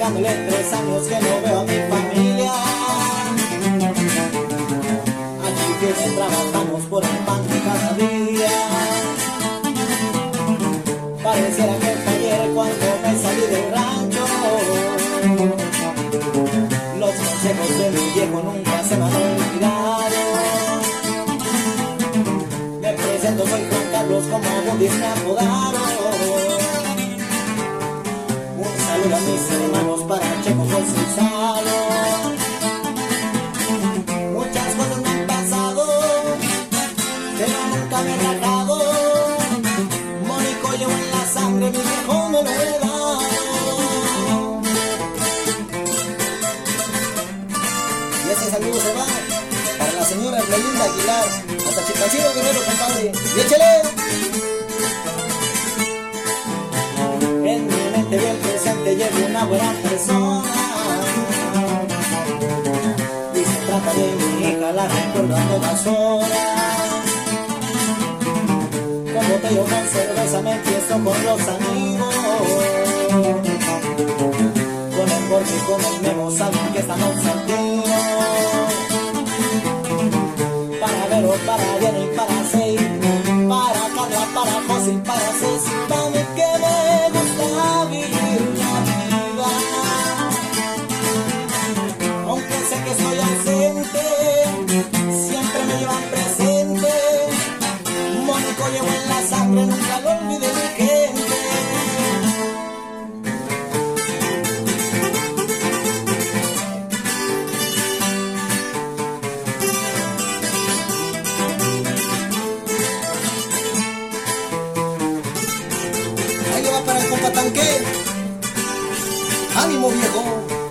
pegándole 3 años que no veo a mi familia. Aquí que trabajamos por el pan de cada día. Pareciera que fue ayer cuando me salí del rancho. Los consejos de mi viejo nunca se me han olvidado. Me presento, soy Juan Carlos, como Budis me apodaron. Un saludo a mis hermanos para Checo, José y Salo. Muchas cosas me han pasado, pero nunca me he rajado. Mónico llevo en la sangre, mi viejo me lo he dado. Y ese saludo se va para la señora Ermelinda Aguilar, hasta Chicancito Guerrero, compadre. ¡Y échale! En mi mente veo el presente, llevo una buena persona. Y se trata de mi hija, la recuerdo a todas horas. Con botella o con cerveza me empiezo con los amigos. Con el Borges y con el Memo saben que estamos al tiro. Para Vero, para Jenny, para Sei, para Carla, para José y para Ceci. Para mí que me gusta vivir la vida. Aunque sé que estoy ausente, siempre me llevan presente. Mónico llevo en la sangre, nunca lo olvidé mi gente. Ahí le va para el compa Tanque. ¡Ánimo, viejo!